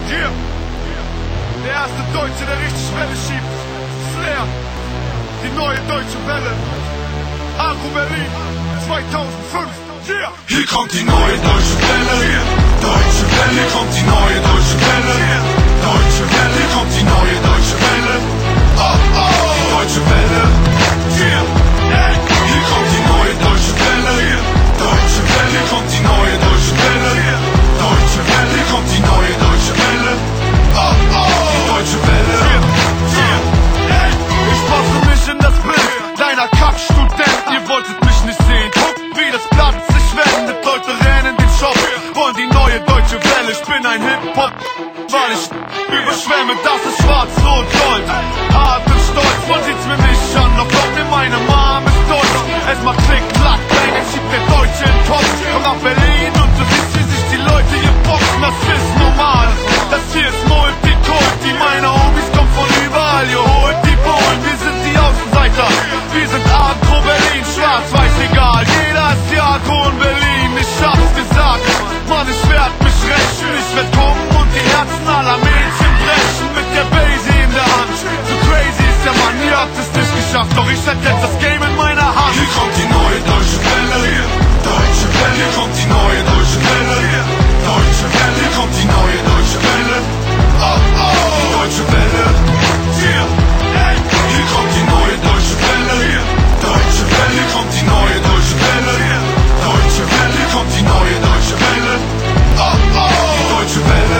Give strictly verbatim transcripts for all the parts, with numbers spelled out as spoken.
Yeah. Der erste Deutsche, der richtig Welle schiebt. Flair. Die neue deutsche Welle. Agro Berlin zweitausendfünf. Yeah. Hier kommt die neue deutsche Welle. Yeah. Deutsche Welle. Hier kommt die neue deutsche Welle. Yeah. Deutsche Welle. Hier kommt die neue deutsche Welle. Oh, oh. Die deutsche Welle. Yeah. Yeah. Hier kommt die neue deutsche Welle. Yeah. Deutsche Welle. Hier kommt die neue deutsche Welle. Yeah. Deutsche Welle. Hier kommt die neue deutsche Welle. Oh, oh. Die deutsche Welle. Yeah. Yeah. Yeah. Ich passe mich in das Bild deiner Kackstudent. Ihr wolltet mich nicht sehen. Guckt, wie das Blatt sich wendet. Leute rennen in den Shop, wollen die neue deutsche Welle. Ich bin ein Hip-Hop, weil ich überschwemme. Das ist schwarz, rot, gold. Hart und stolz, man sieht's mir nicht an. Doch glaubt mir, meine Mom ist deutsch. Es macht Klick, Klack, bang, es schiebt der Deutsche in den Kopf. Komm nach Berlin und du siehst, wie sich die Leute hier boxen. Das ist normal, das hier ist Multikulti. Meine Homies kommen von überall, ihr holt die Polen. Wir sind die Außenseiter, wir sind Agro Berlin. Schwarz, weiß, egal, jeder ist die Agro in Berlin. Ich hab's gesagt, Mann, ich werd mich rächen. Ich werd kommen und die Herzen aller Mädchen brechen. Mit der Basie in der Hand, so crazy ist der Mann. Ihr habt es nicht geschafft, doch ich hätte jetzt das Game in meiner Hand. Hier kommt die neue deutsche Welle. Deutsche Welle. Hier kommt die neue deutsche Welle. Deutsche Welle. Hier kommt die neue deutsche Welle. Oh, oh. Die deutsche Welle. Yeah. Hier kommt die neue deutsche Welle. Deutsche Welle. Hier kommt die neue deutsche Welle. Deutsche Welle. Hier kommt die neue deutsche Welle. Oh, oh. Die deutsche Welle.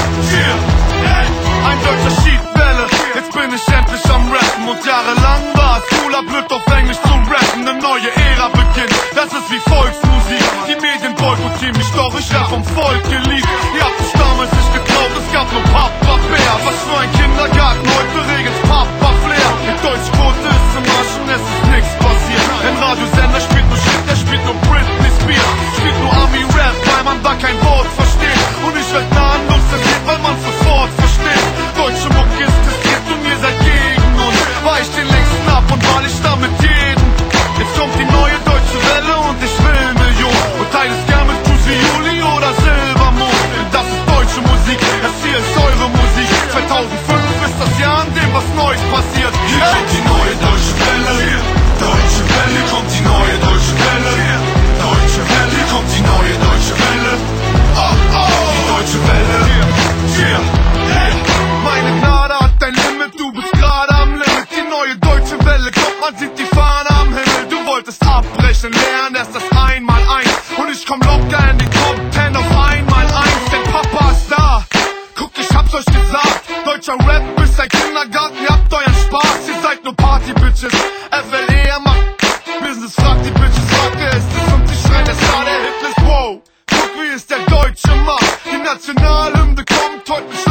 Yeah. Ein deutscher Schiedwelle. Jetzt bin ich endlich am Rappen. Und jahrelang war es cooler, blöd auf Englisch zu rappen. Eine neue Ära beginnt. Das ist wie Volksmusik. Die Medien boykottieren mich, doch ich werd vom Volk geliebt. Ihr habt es damals nicht getraut, es gab nur Papa Bär. Was für ein Kindergarten, heute regelt's Papa Flair. Die Deutschquote ist im Arsch und es ist nichts passiert. Ein Radiosender spielt nur Shit, der spielt nur Britney Spears. Spielt nur Ami-Rap, weil man da kein Wort versteht. Und ich werd nahenlos zerstört, weil man sofort versteht. Deutsche Muck ist diskret und ihr seid gegen uns. Weil ich den längsten ab und weil ich damit jeden. Jetzt kommt die neue deutsche Welle und ich will Millionen. Und teile es gern mit Pussy Juli oder Silbermond. Denn das ist deutsche Musik, das hier ist eure Musik. zweitausendfünf ist das Jahr, in dem was Neues passiert. Hier kommt die neue deutsche Welle. Deutsche Welle. Hier kommt die neue deutsche Welle. Deutsche Welle. Hier kommt die neue deutsche Welle. Oh, oh. Die deutsche Welle. Yeah. Yeah. Meine Gnade hat ein Limit, du bist gerade am Limit. Die neue deutsche Welle kommt, man sieht die Fahne am Himmel. Du wolltest abbrechen, lernen erst das Einmaleins. Und ich komm locker in die Top Ten auf einmal eins. Denn Papa ist da, guck, ich hab's euch gesagt. Deutscher Rap ist ein Kindergarten, ihr habt euren Spaß. Ihr seid nur Party-Bitches, F L E, er macht Business, fragt die Bitches, fragt wer ist es? Und die schreien, der Star der Hitlist, wow. Guck, wie es der Deutsche macht. Die Nationalhymne kommt heute nicht